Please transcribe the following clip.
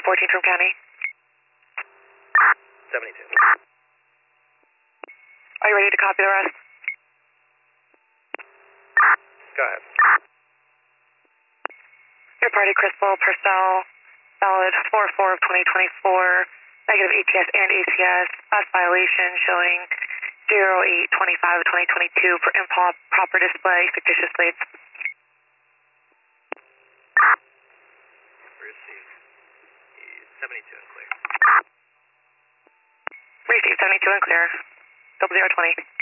114 from County. 72. Are you ready to copy the rest? Go ahead. Third party Crystal Purcell, valid 4/4 of 2024, negative ATS and ACS, last violation showing 08/25 of 2022 for improper display, fictitious plates. Received. 72 and clear. Received 72 and clear. 0020.